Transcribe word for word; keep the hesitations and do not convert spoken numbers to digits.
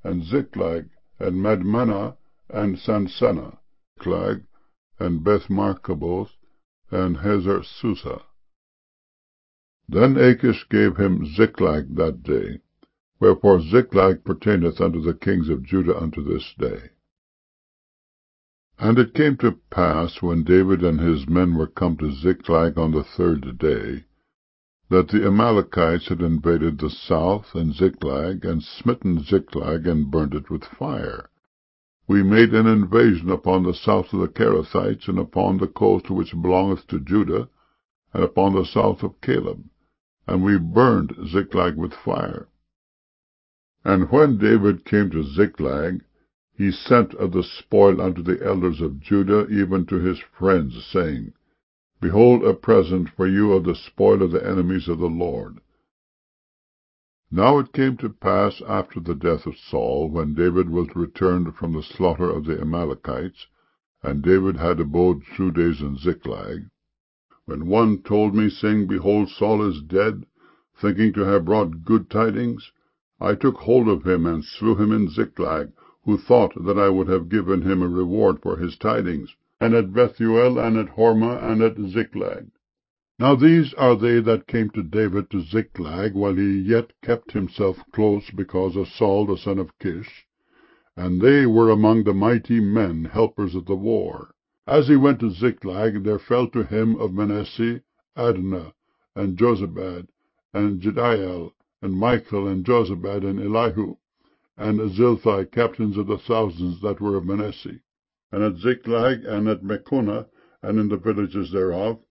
and Ziklag, and Madmannah, and Sansannah, Ziklag, and Beth-Marcaboth, and Hazar-Susah. Then Achish gave him Ziklag that day, wherefore Ziklag pertaineth unto the kings of Judah unto this day. And it came to pass, when David and his men were come to Ziklag on the third day, that the Amalekites had invaded the south, and Ziklag, and smitten Ziklag, and burned it with fire. We made an invasion upon the south of the Kerethites, and upon the coast which belongeth to Judah, and upon the south of Caleb, and we burned Ziklag with fire. And when David came to Ziklag, he sent of the spoil unto the elders of Judah, even to his friends, saying, Behold a present for you of the spoil of the enemies of the Lord. Now it came to pass after the death of Saul, when David was returned from the slaughter of the Amalekites, and David had abode two days in Ziklag, when one told me, saying, Behold, Saul is dead, thinking to have brought good tidings, I took hold of him, and slew him in Ziklag, who thought that I would have given him a reward for his tidings, and at Bethuel, and at Hormah, and at Ziklag. Now these are they that came to David to Ziklag, while he yet kept himself close because of Saul the son of Kish, and they were among the mighty men, helpers of the war. As he went to Ziklag, there fell to him of Manasseh Adnah, and Jozabad, and Jediael, and Michael, and Jozabad, and Elihu, and Zilthai, captains of the thousands that were of Manasseh. And at Ziklag, and at Mechonah, and in the villages thereof,